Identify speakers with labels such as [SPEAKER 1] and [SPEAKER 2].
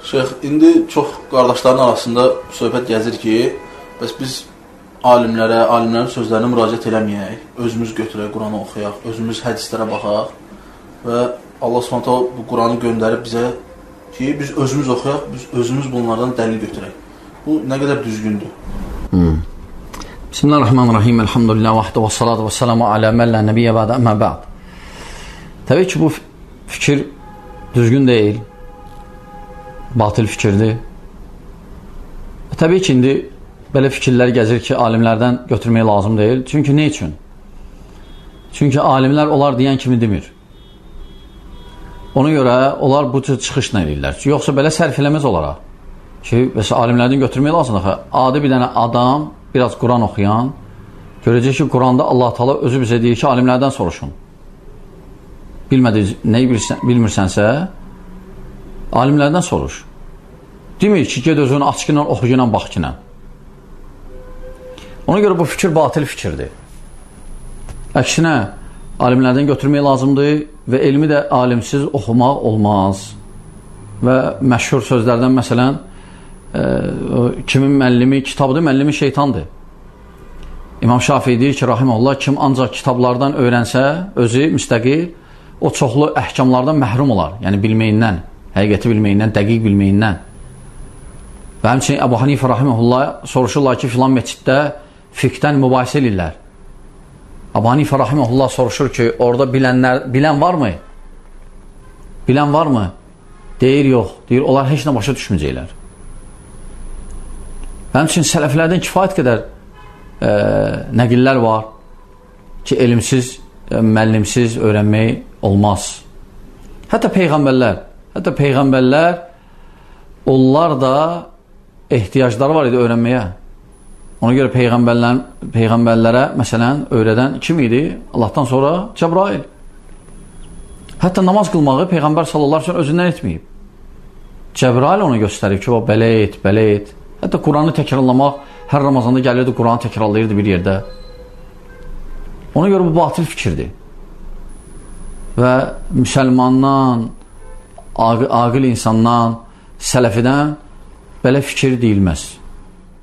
[SPEAKER 1] Şeyx, indi çox qardaşların arasında söhbət gəzir ki, bəs biz alimlərin sözlərinə müraciət eləməyək, özümüz götürək, Quranı oxuyaq, özümüz hədislərə baxaq və Allah Subhanahu bu Quranı göndərib bizə ki, biz özümüz oxuyaq, biz özümüz bunlardan dəlil götürək. Bu nə qədər düzgündür?
[SPEAKER 2] Bismillahirrahmanirrahim. Elhamdülillah vahdə və salatu və selamu alə məllə nəbiyyə bədə əmmə bə'd. Təbii ki, bu fikir düzgün deyil, batil fikirdir. Təbii ki, indi belə fikirlər gəzir ki, alimlərdən götürmək lazım deyil. Çünki nə üçün? Çünki alimlər onlar deyən kimi demir. Ona görə onlar bu cür çıxışla edirlər. Yoxsa belə sərf eləməz olaraq ki, mesela alimlərdən götürmək lazımdır. Adi bir dənə adam, biraz Quran oxuyan, görəcək ki, Quranda Allah Taala özü bizə deyir ki, alimlərdən soruşun. Nəyi bilmirsənsə, alimlərdən soruş. Demir ki, ged özünü açqınla, oxuyunla, baxqınla. Ona görə bu fikir batil fikirdir. Əksinə, alimlərdən götürmək lazımdır və elmi də alimsiz oxumaq olmaz. Və məşhur sözlərdən məsələn, kimin müəllimi kitabdır, müəllimi şeytandır. İmam Şafii deyir ki, rahiməhullah, kim ancaq kitablardan öyrənsə, özü müstəqil, o çoxlu əhkamlardan məhrum olar. Yəni bilməyindən, həqiqəti bilməyindən, dəqiq bilməyindən. Və həmçinin Əbu Hanifə rahiməhullah soruşurlar ki, filan məsciddə fiqhdən mübahisə edirlər. Əbu Hanifə rahiməhullah soruşur ki, orada bilən varmı? Bilən varmı? Deyir, yox. Deyir, onlar heç nə başa düşməyəcəklər. Həmçinin sələflərdən kifayət qədər nəqillər var ki, elmsiz, müəllimsiz öyrənmək olmaz. Hətta peyğəmbərlər onlar da ehtiyacları var idi öyrənməyə. Ona görə peyğəmbərlərə məsələn öyrədən kim idi? Allahdan sonra Cəbrail. Hətta namaz qılmağı peyğəmbər sallallahu əleyhi və səlləm özündən etməyib. Cəbrail ona göstərib ki, belə et, belə et. Hətta Quranı təkrarlamaq, hər Ramazanda gəlirdi, Quranı təkrarlayırdı bir yerdə. Ona görə bu batil fikirdir. Və müsəlmandan, aqil insandan, sələfidən belə fikir deyilməz.